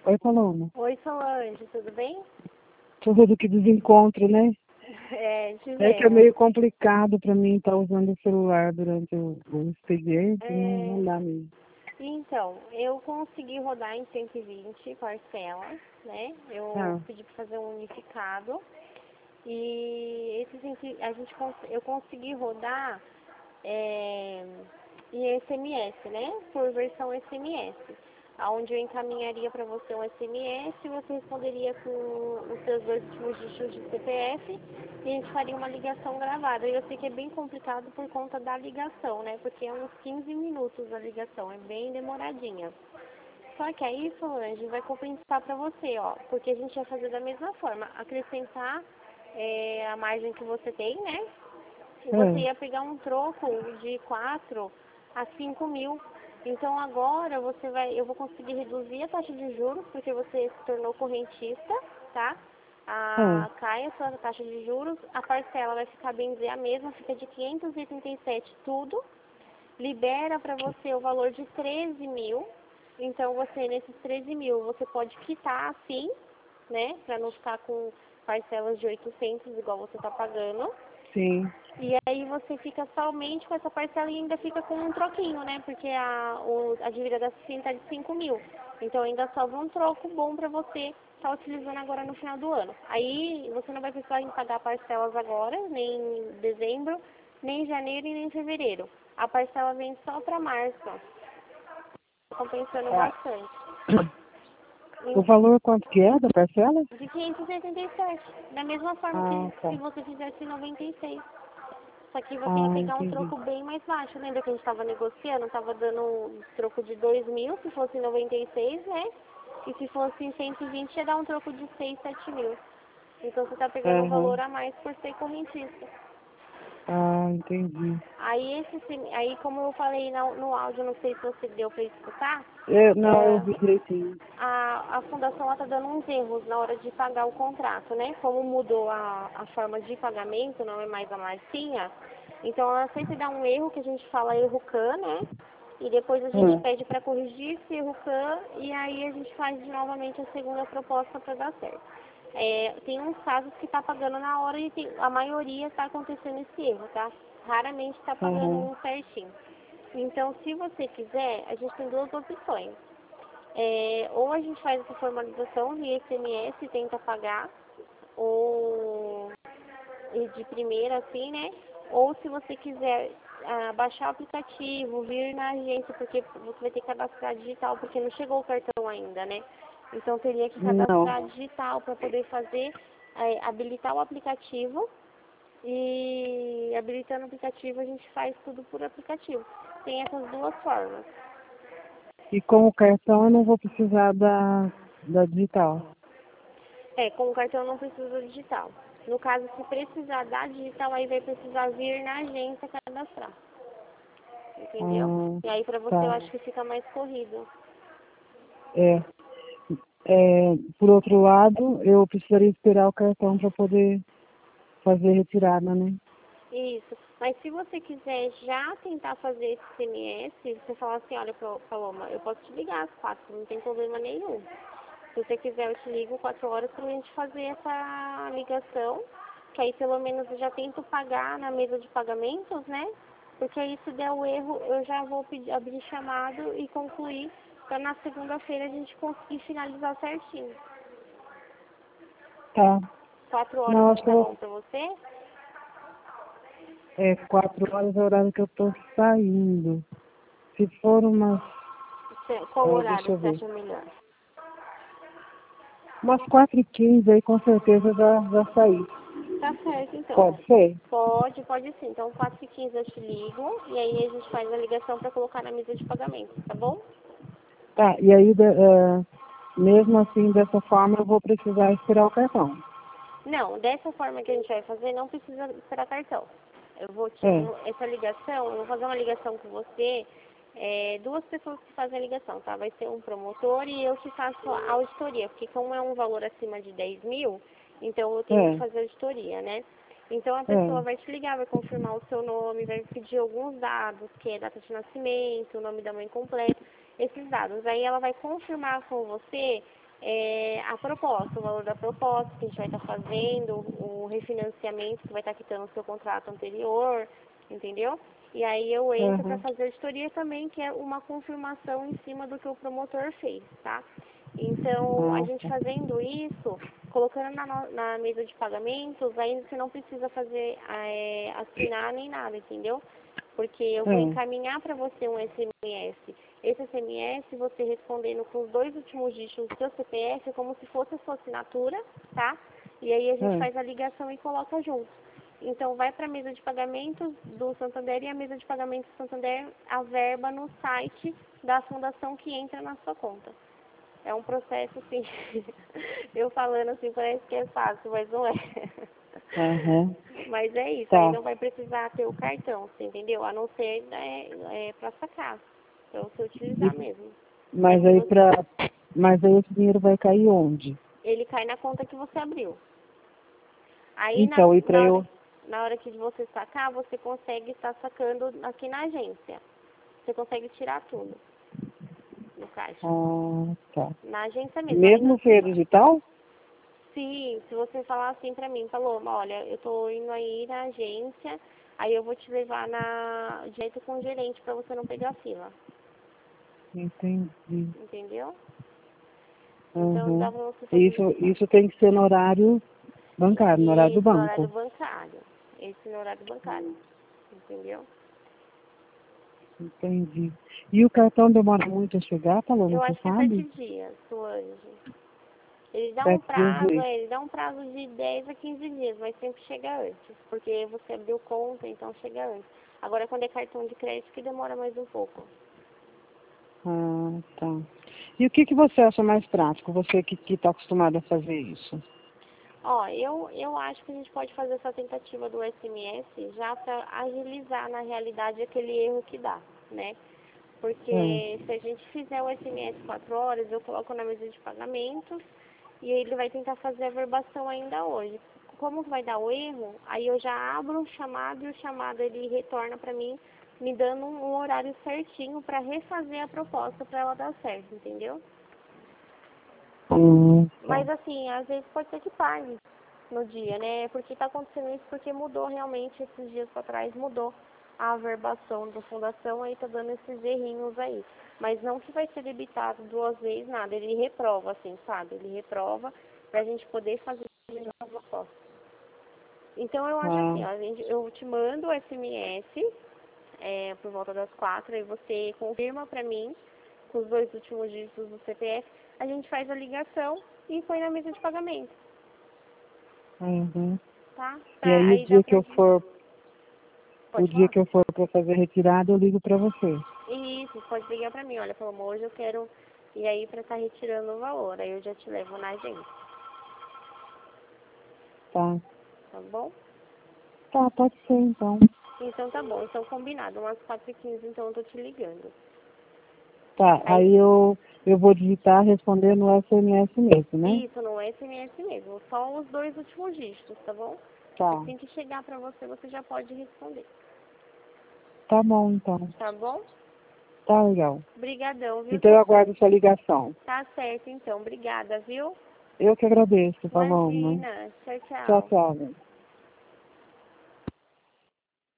Oi, Paloma. Oi, Solange, tudo bem? Tudo que desencontro, né? É, É que é tivemos. meio complicado para mim estar usando o celular durante o expediente, não É, dá mesmo. então, eu consegui rodar em 120 parcelas, né? Eu Ah, pedi para fazer um unificado e eu consegui rodar é, em SMS, né? Por versão SMS, onde eu encaminharia para você um SMS e você responderia com os seus dois últimos dígitos de CPF e a gente faria uma ligação gravada. E eu sei que é bem complicado por conta da ligação, né? Porque é uns 15 minutos a ligação, é bem demoradinha. Só que aí, Solange, vai compensar para você, ó, porque a gente ia fazer da mesma forma, acrescentar a margem que você tem, né? E você é. ia pegar um troco de 4 a 5 mil. Então agora eu vou conseguir reduzir a taxa de juros, porque você se tornou correntista, tá? Cai a sua taxa de juros, a parcela vai ficar bem dizer a mesma, fica de 587 tudo, libera para você o valor de 13 mil. Então você, nesses 13 mil, você pode quitar assim, né? Para não ficar com parcelas de 800 igual você tá pagando. Sim. E aí você fica somente com essa parcela e ainda fica com um troquinho, né? Porque a dívida da Cicina tá de 5 mil. Então ainda sobra um troco bom para você estar utilizando agora no final do ano. Aí você não vai precisar em pagar parcelas agora, nem em dezembro, nem em janeiro e nem em fevereiro. A parcela vem só para março. Tá compensando Ah. bastante. O valor quanto que é da parcela? De 587. Da mesma forma Ah, que se tá. você fizesse 96. Só que você ia Ah, pegar um entendi. troco bem mais baixo. Lembra que a gente estava negociando? Estava dando um troco de 2 mil, se fosse 96, né? E se fosse em 120, ia dar um troco de 6, 7 mil. Então você está pegando um valor Aham. a mais por ser correntista. Ah, entendi. Aí como eu falei no áudio, não sei se você deu para escutar, Não, eu é, vi direitinho. a fundação está dando uns erros na hora de pagar o contrato, né? Como mudou a forma de pagamento, não é mais a marcinha, então ela sempre dá um erro que a gente fala erro CAN, né? E depois a gente Ah, pede para corrigir esse erro CAN e aí a gente faz novamente a segunda proposta para dar certo. Tem uns casos que está pagando na hora e a maioria está acontecendo esse erro, tá? Raramente está pagando aham. um certinho. Então, se você quiser, a gente tem duas opções. Ou a gente faz essa formalização via SMS e tenta pagar, ou e de primeira assim, né? Ou se você quiser baixar o aplicativo, vir na agência, porque você vai ter que cadastrar digital, porque não chegou o cartão ainda, né? Então teria que Não. cadastrar digital para poder fazer, habilitar o aplicativo e habilitando o aplicativo a gente faz tudo por aplicativo. Tem essas duas formas. E com o cartão eu não vou precisar da digital. Com o cartão não precisa digital. No caso, se precisar da digital, aí vai precisar vir na agência cadastrar. Entendeu? Ah, E aí pra você eu tá. acho que fica mais corrido. É. Por outro lado, eu precisaria esperar o cartão para poder fazer retirada, né? Isso. Mas se você quiser já tentar fazer esse CMS, você fala assim, olha, Paloma, eu posso te ligar às 4, não tem problema nenhum. Se você quiser, eu te ligo 4 horas pra gente fazer essa ligação, que aí pelo menos eu já tento pagar na mesa de pagamentos, né? Porque aí se der o erro, eu já vou abrir chamado e concluir para na segunda-feira a gente conseguir finalizar certinho. Tá. 4 horas Não, acho não que eu tá vou. bom pra você? 4 horas é o horário que eu tô saindo. Se for umas. Qual Deixa horário eu você ver. acha melhor? Umas 4h15 aí com certeza eu já saí. Tá certo, então. Pode ser? Pode sim. Então, 4h15 eu te ligo e aí a gente faz a ligação para colocar na mesa de pagamento, tá bom? Tá, e aí, mesmo assim, dessa forma, eu vou precisar esperar o cartão. Não, dessa forma que a gente vai fazer, não precisa esperar cartão. É, Essa ligação, eu vou fazer uma ligação com você, duas pessoas que fazem a ligação, tá? Vai ser um promotor e eu que faço a auditoria, porque como é um valor acima de 10 mil, então eu tenho que é, fazer auditoria, né? Então a pessoa é. vai te ligar, vai confirmar o seu nome, vai pedir alguns dados, que é data de nascimento, o nome da mãe completo, esses dados. Aí ela vai confirmar com você a proposta, o valor da proposta que a gente vai estar fazendo, o refinanciamento que vai estar quitando o seu contrato anterior, entendeu? E aí eu entro para fazer a auditoria também, que é uma confirmação em cima do que o promotor fez, tá? Então, a gente fazendo isso, colocando na mesa de pagamentos, aí você não precisa fazer, assinar nem nada, entendeu? Porque eu vou encaminhar para você um SMS. Esse SMS, você respondendo com os 2 últimos dígitos do seu CPF, é como se fosse a sua assinatura, tá? E aí a gente faz a ligação e coloca junto. Então, vai para a mesa de pagamentos do Santander e a mesa de pagamentos do Santander, a verba no site da fundação que entra na sua conta. É um processo, assim, eu falando assim, parece que é fácil, mas não é. Mas é isso, aí não vai precisar ter o cartão, você entendeu? A não ser para sacar, para você utilizar mesmo. Mas aí esse dinheiro vai cair onde? Ele cai na conta que você abriu. Aí Então, na hora que você sacar, você consegue estar sacando aqui na agência. Você consegue tirar tudo no caixa. Na agência mesmo. Mesmo que é digital? Sim, se você falar assim pra mim, falou, olha, eu tô indo aí na agência, aí eu vou te levar direto com o gerente pra você não pegar fila. Entendi. Entendeu? Então dá pra você fazer Isso tem que ser no horário bancário, no horário do banco. No horário bancário. Esse no horário bancário. Entendeu? Entendi. E o cartão demora muito a chegar, Paloma, Eu você acho que é sabe? 7 dias, Solange. Ele dá 7 dias. um prazo de 10 a 15 dias, mas sempre chega antes, porque você abriu conta, então chega antes. Agora, quando é cartão de crédito, que demora mais um pouco. Tá. E o que você acha mais prático, você que está acostumada a fazer isso? Ó, eu acho que a gente pode fazer essa tentativa do SMS já para agilizar, na realidade, aquele erro que dá, né? Porque se a gente fizer o SMS 4 horas, eu coloco na mesa de pagamentos e ele vai tentar fazer a verbação ainda hoje. Como vai dar o erro, aí eu já abro o chamado e o chamado ele retorna para mim, me dando um horário certinho para refazer a proposta para ela dar certo, entendeu? Mas assim, às vezes pode ser que pague no dia, né? Porque tá acontecendo isso porque mudou realmente esses dias para trás, mudou a averbação da fundação, aí tá dando esses errinhos aí. Mas não que vai ser debitado 2 vezes, nada. Ele reprova, assim, sabe? Ele reprova pra gente poder fazer a proposta. Então eu acho assim, ó, eu te mando o SMS por volta das 4, aí você confirma pra mim com os 2 últimos dígitos do CPF, a gente faz a ligação e põe na mesa de pagamento. Tá? E aí o dia que eu for para fazer a retirada, eu ligo para você. Isso, pode ligar pra mim, olha, falou, hoje eu quero ir aí pra estar retirando o valor, aí eu já te levo na agência. Tá. Tá bom? Tá, pode ser então. Então tá bom, então combinado, umas 4h15 então eu tô te ligando. Tá, aí eu vou digitar responder no SMS mesmo, né? Isso, no SMS mesmo, só os 2 últimos dígitos, tá bom? Tá. Assim que chegar pra você, você já pode responder. Tá bom, então. Tá bom? Tá legal. Obrigadão, viu? Então eu aguardo sua ligação. Tá certo, então. Obrigada, viu? Eu que agradeço, Paloma. Imagina. Tchau, Tchau, tchau. tchau.